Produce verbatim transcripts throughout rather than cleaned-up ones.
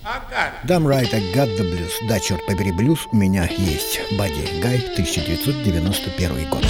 Damn right, I got the blues. Да, черт побери, блюз у меня есть. Бадди Гай, тысяча девятьсот девяносто первый год.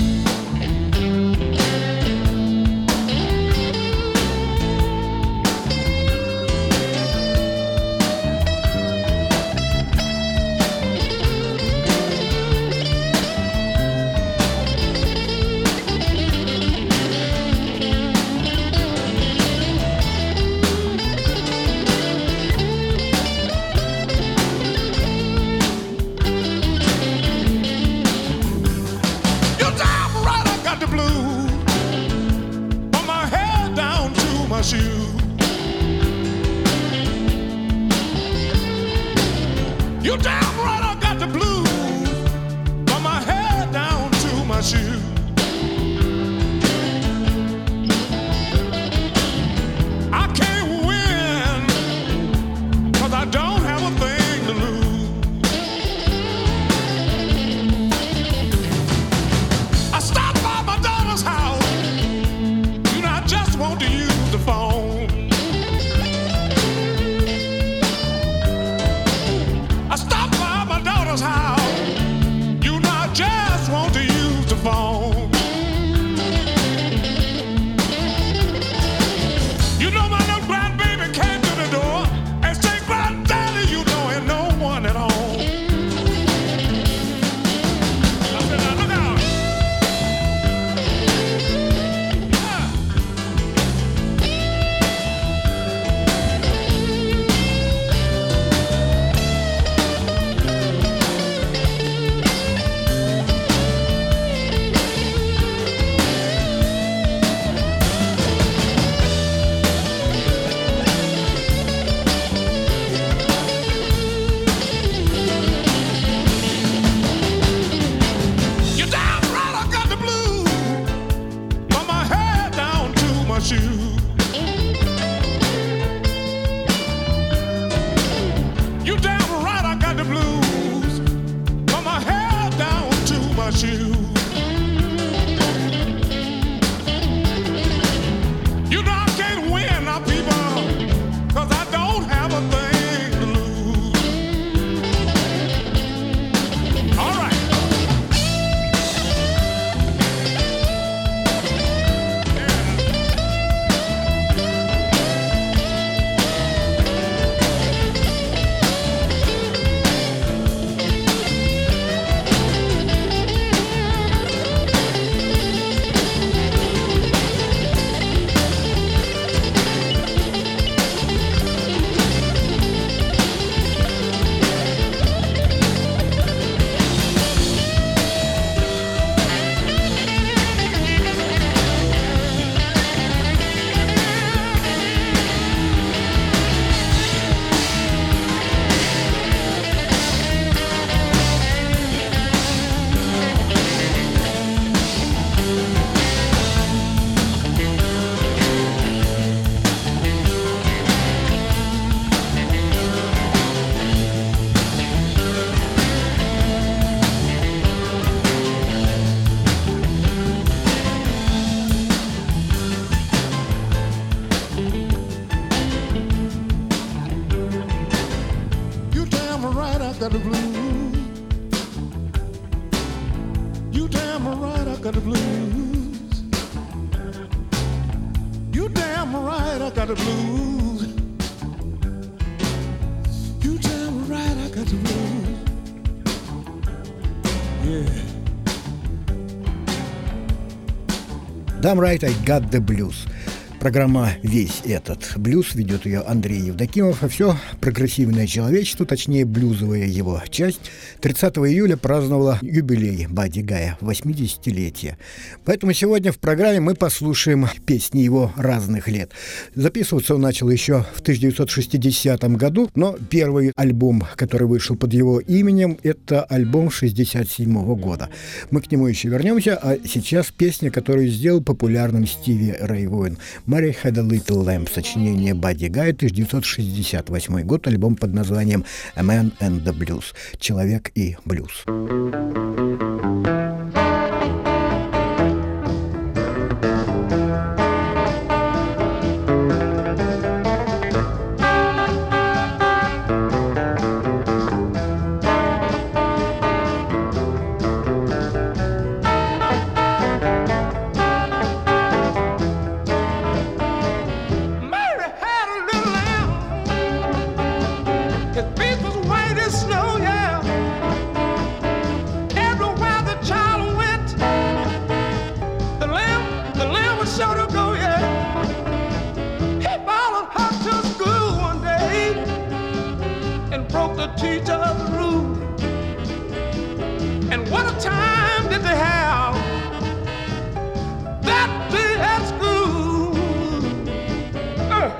You damn right I got the blues from my head down to my shoes. I can't win 'cause I don't have a thing to lose. I stopped by my daughter's house, you know I just want to use the phone. House, you know I just want to use the phone. You know my little grandbaby came to the door and said, "Granddaddy, you know ain't no one at home." I said, "Now look out." You damn right I got the blues from my head down to my shoes. You know I can't win now, people, 'cause I don't have a thing to lose. All right. Got the blues. You damn right I got the blues. You damn right I got the blues. You damn right I got the blues. Yeah. Damn right I got the blues. Программа «Весь этот блюз», ведет ее Андрей Евдокимов, а все прогрессивное человечество, точнее блюзовая его часть, тридцатого июля праздновала юбилей Бадди Гая, восьмидесятилетие. Поэтому сегодня в программе мы послушаем песни его разных лет. Записываться он начал еще в тысяча девятьсот шестидесятом году, но первый альбом, который вышел под его именем, это альбом шестьдесят седьмого года. Мы к нему еще вернемся, а сейчас песня, которую сделал популярным Стиви Рэй Вон. «Mary Had a Little Lamb», сочинение Бадди Гая, тысяча девятьсот шестьдесят восьмой год, альбом под названием «A Man and the Blues», «Человек и блюз». teacher's rules. And what a time did they have that day at school. Uh.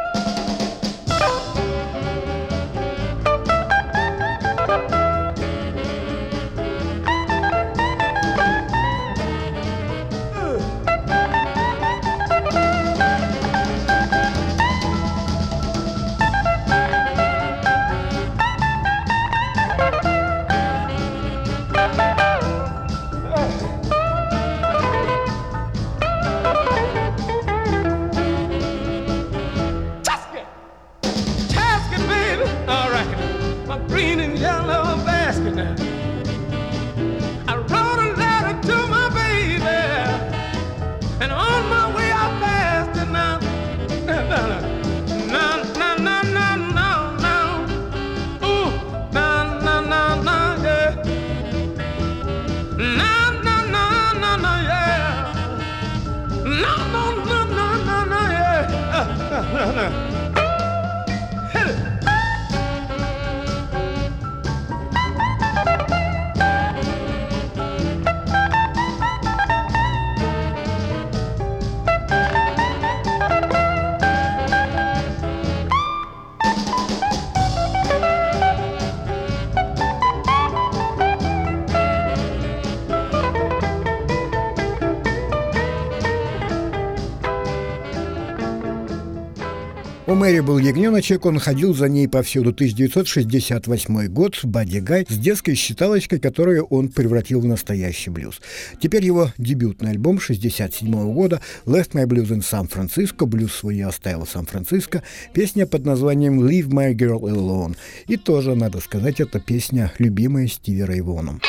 У Мэри был ягненочек, он ходил за ней повсюду. тысяча девятьсот шестьдесят восьмой год, Бадди Гай с детской считалочкой, которую он превратил в настоящий блюз. Теперь его дебютный альбом шестьдесят седьмого года «Left My Blues in San Francisco», блюз свой я оставил в Сан-Франциско, песня под названием «Leave My Girl Alone». И тоже, надо сказать, эта песня любимая Стиви Рэй Воном.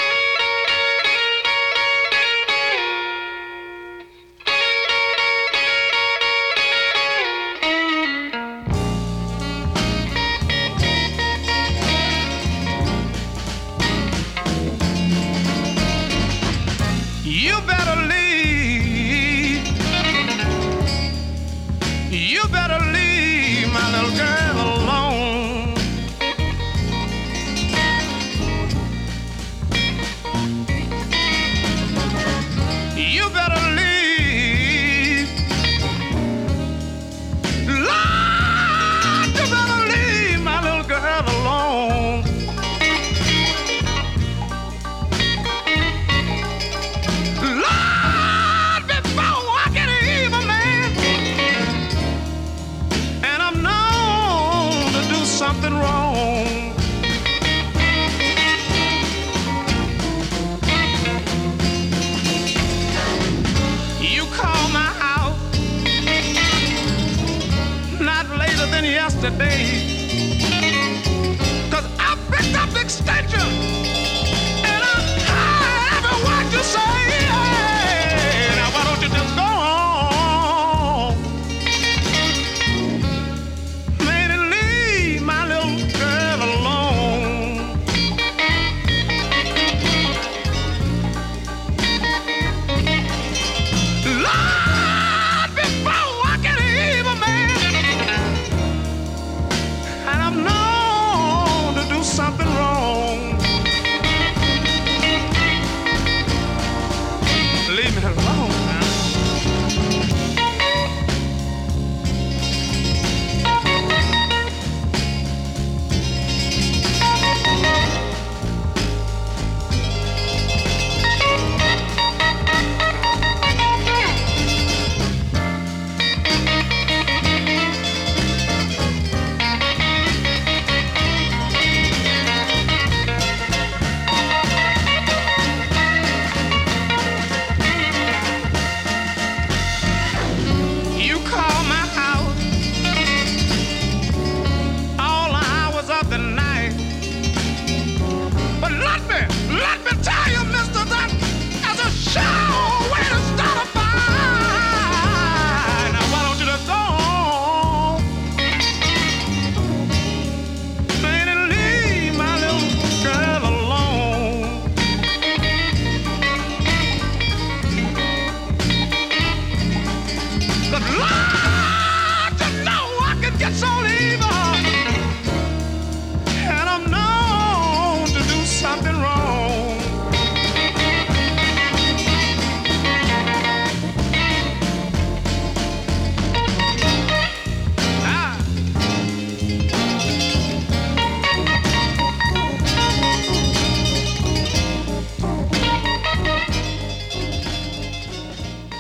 You better leave. You better leave my little girl alone. You better leave. Lord, you better leave my little girl alone. Something wrong. You called my house not later than yesterday, 'cause I picked up the extension and I heard every word you say. Now why don't you just go on? Something wrong.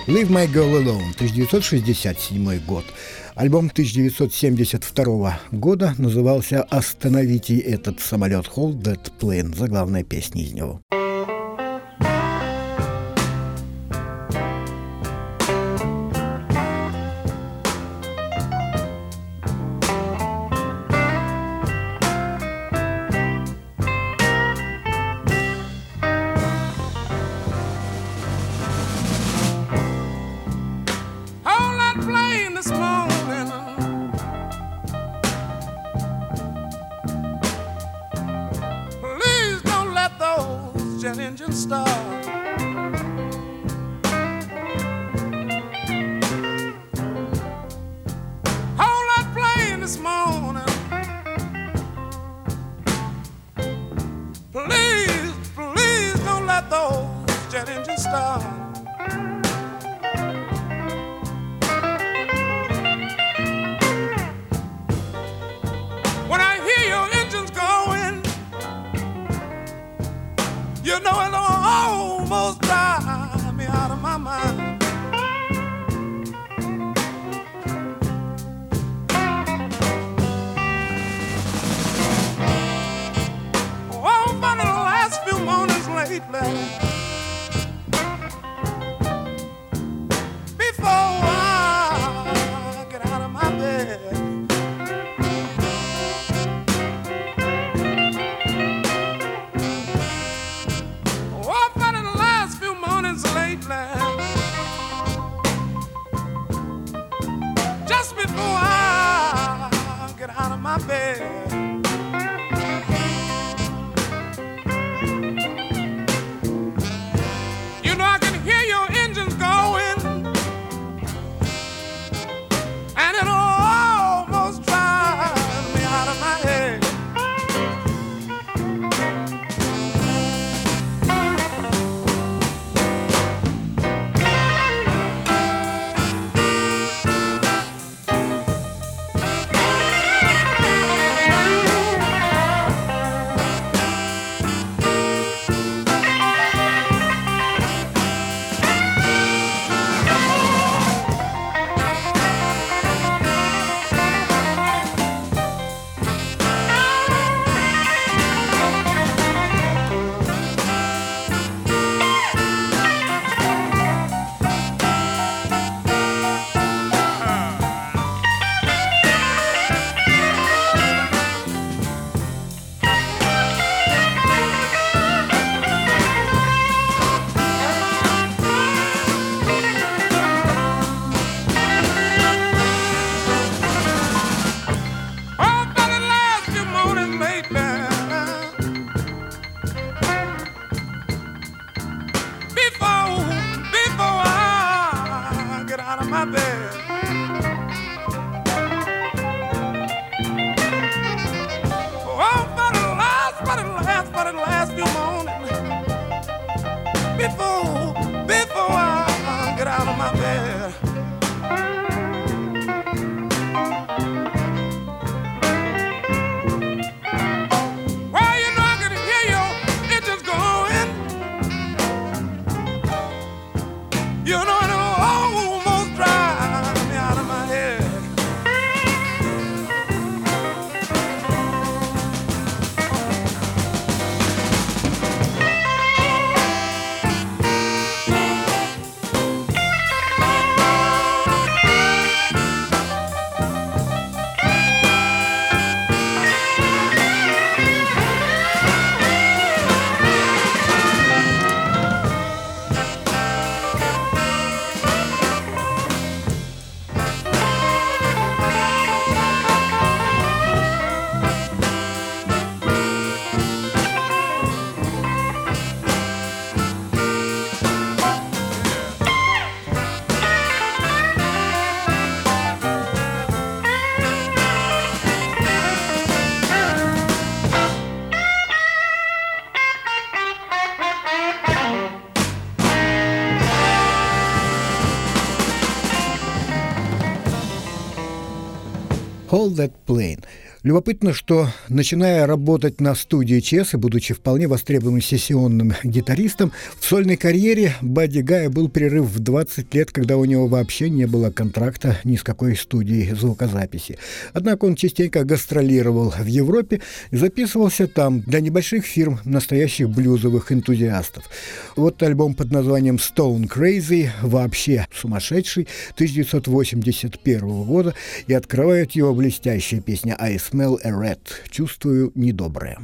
Leave My Girl Alone, тысяча девятьсот шестьдесят седьмой год. Альбом тысяча девятьсот семьдесят второго года назывался «Остановите этот самолет», Hold That Plane, заглавная песня из него. You know it almost drive me out of my mind. Oh, for the last few mornings lately, before I get out of my bed, just before I get out of my bed, you know I can hear your engines going, and it almost drives me out of my head. Before, before I get out of my bed, well, you know I can hear your engines going. You know it almost drives me out of my head. Hold That Plane. Любопытно, что, начиная работать на студии ЧС и будучи вполне востребованным сессионным гитаристом, в сольной карьере Бадди Гая был перерыв в двадцать лет, когда у него вообще не было контракта ни с какой студией звукозаписи. Однако он частенько гастролировал в Европе и записывался там для небольших фирм настоящих блюзовых энтузиастов. Вот альбом под названием «Stone Crazy», вообще сумасшедший, тысяча девятьсот восемьдесят первого года, и открывает его блестящая песня «I Smell a Rat», чувствую недоброе.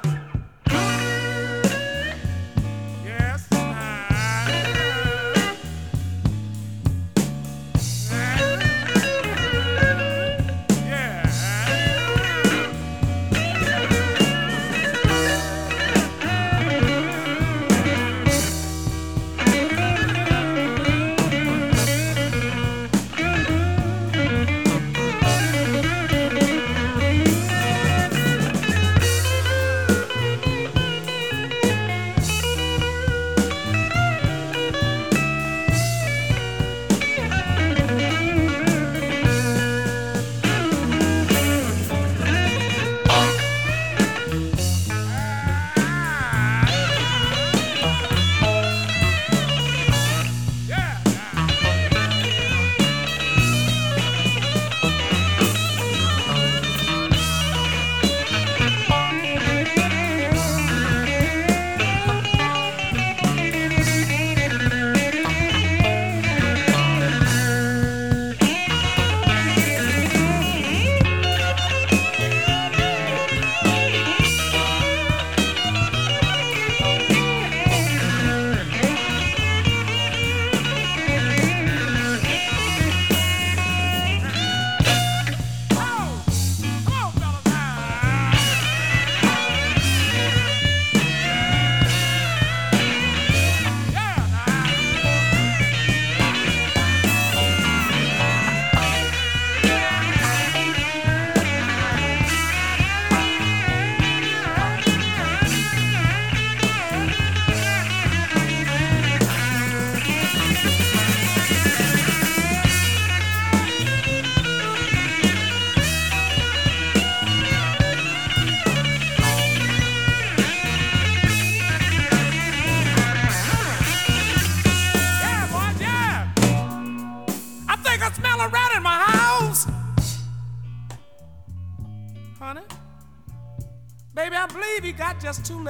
Baby, I believe he got just two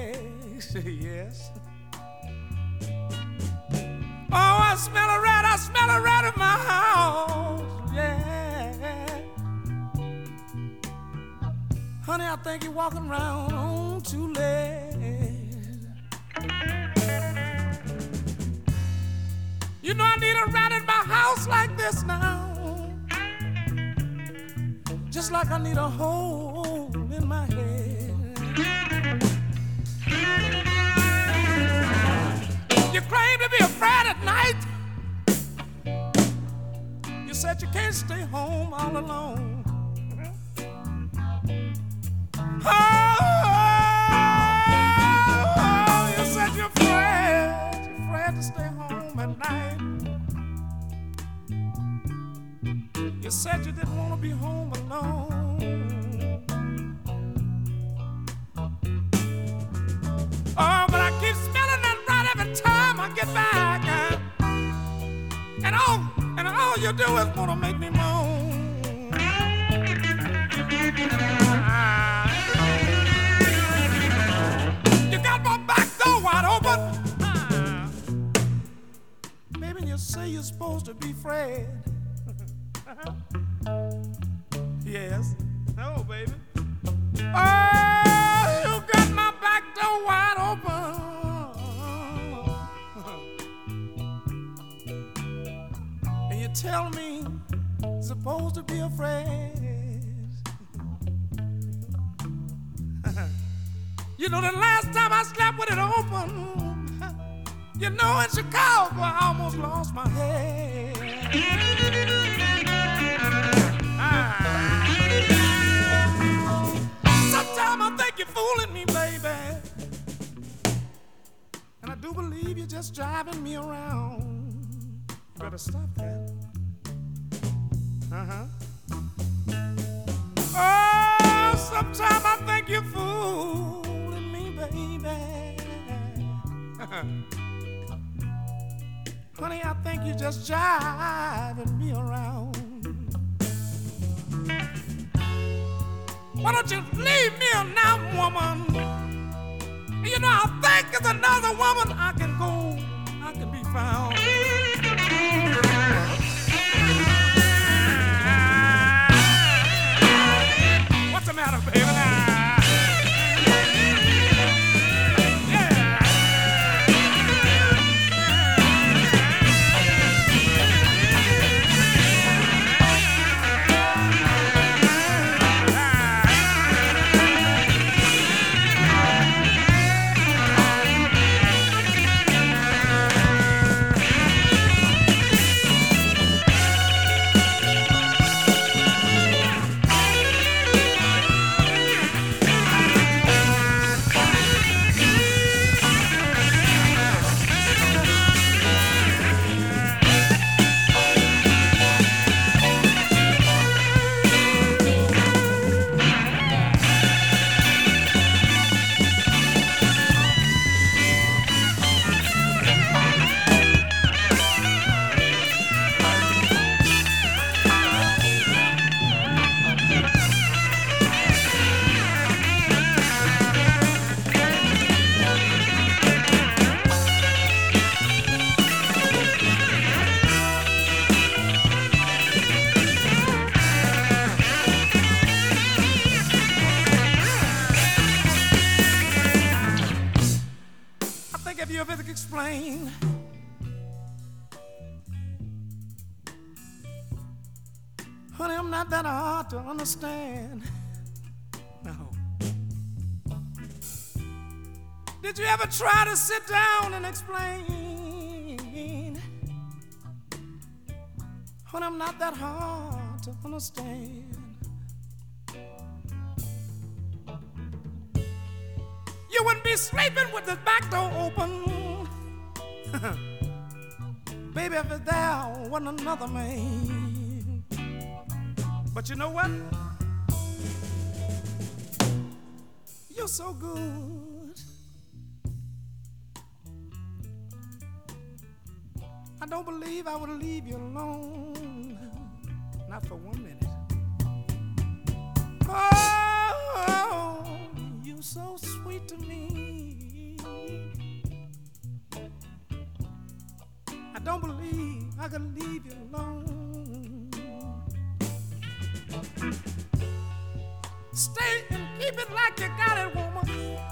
legs, yes. Oh, I smell a rat, I smell a rat in my house, yeah. Honey, I think you're walking around on two legs. You know I need a rat in my house like this now, just like I need a hole in my head. You claim to be afraid at night. You said you can't stay home all alone. Oh, oh, you said you're afraid, you're afraid to stay home at night. You said you didn't want to be home alone. Oh, but I keep smelling that rat every time I get back, and all and all you do is want to make me moan. You got my back door wide open, baby. You say you're supposed to be Fred. Yes. Oh, baby. Oh, you got my back door wide open. And you tell me you're supposed to be afraid. You know, the last time I slept with it open, you know, in Chicago, I almost lost my head. Sometimes I think you're fooling me, baby, and I do believe you're just driving me around. You better stop that. Uh-huh. Oh! Honey, I think you're just jiving me around. Why don't you leave me now, woman? You know, I think there's another woman I can go, I can be found. What's the matter, baby? Explain. Honey, I'm not that hard to understand. No. Did you ever try to sit down and explain? Honey, I'm not that hard to understand. You wouldn't be sleeping with the back door open. Baby, if there wasn't another man. But you know what? You're so good. I don't believe I would leave you alone. Not for one minute. Oh, you're so sweet to me. I don't believe I could leave you alone. Stay and keep it like you got it, woman.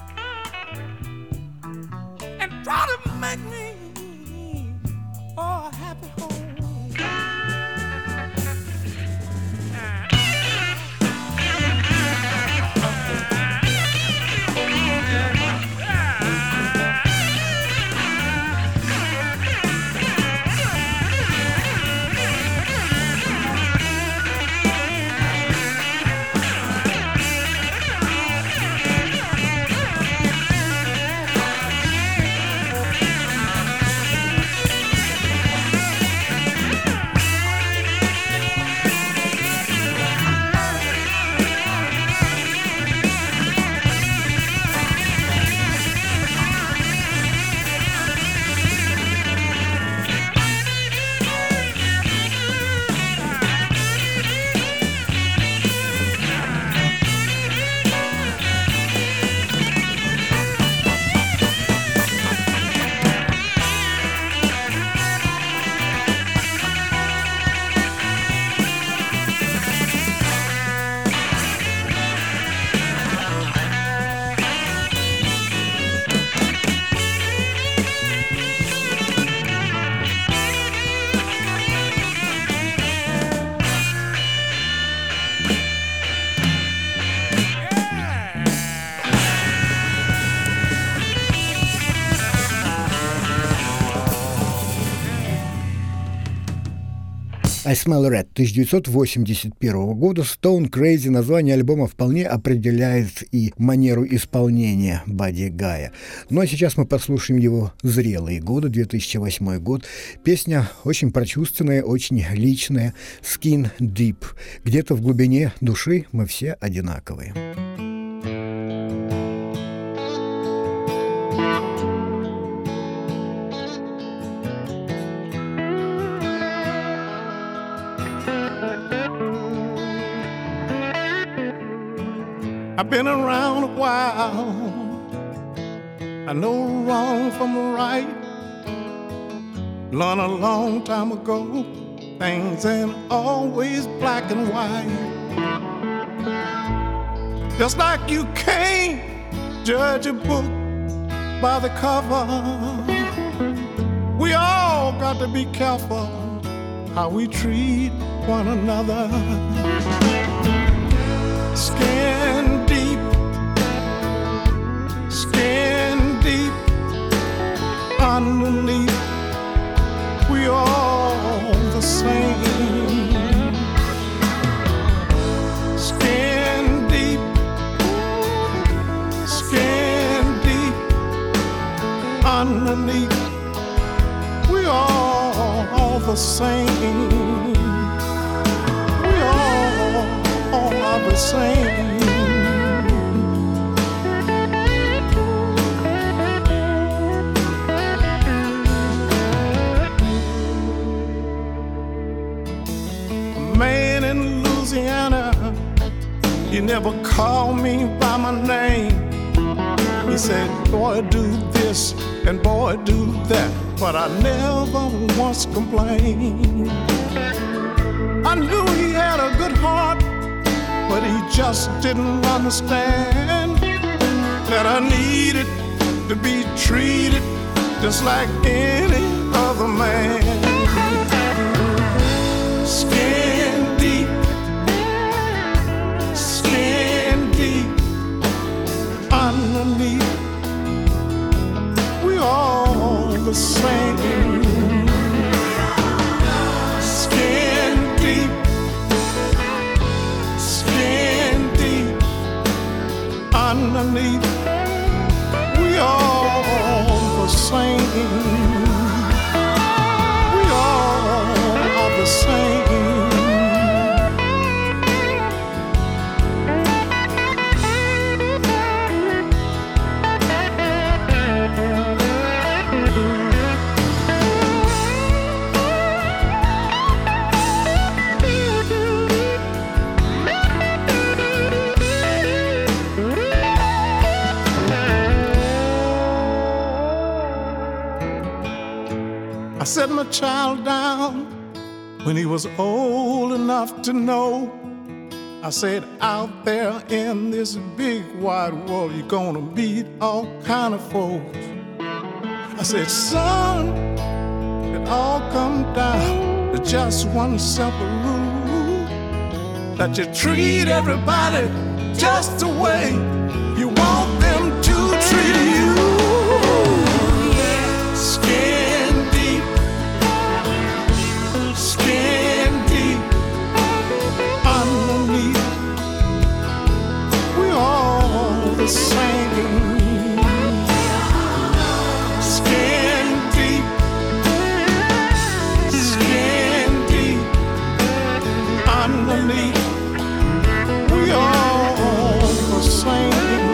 And try to make me oh, a happy home. I Smell Red тысяча девятьсот восемьдесят первого года, Stone Crazy. Название альбома вполне определяет и манеру исполнения Бадди Гая. Ну а сейчас мы послушаем его зрелые годы, две тысячи восьмой год. Песня очень прочувственная, очень личная, Skin Deep. Где-то в глубине души мы все одинаковые. I've been around a while. I know wrong from right. Learned a long time ago, things ain't always black and white. Just like you can't judge a book by the cover, we all got to be careful how we treat one another. Skin deep, skin deep, underneath, we all the same. Skin deep, skin deep, underneath, we all the same. We all, all are the same. Man in Louisiana, he never called me by my name. He said, boy, do this and boy, do that, but I never once complained. I knew he had a good heart, but he just didn't understand that I needed to be treated just like any other man. Skin deep, skin deep, underneath, we all the same. Skin deep, skin deep, underneath, we all the same. We all are the same. I set my child down when he was old enough to know. I said, out there in this big wide world, you're gonna meet all kind of folks. I said, son, it all come down to just one simple rule, that you treat everybody just the way you want them to treat you. Skin deep, skin deep, underneath, we all the same. Skin deep, skin deep, underneath, we all the same.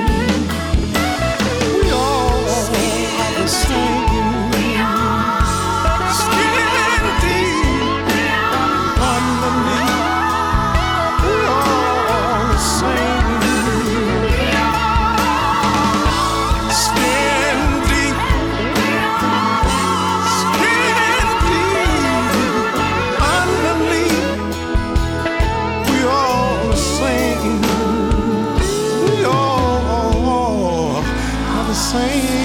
We all are the same. Skin deep, underneath, we all the same. Skin deep, skin deep, underneath, we all the same. We all are the same.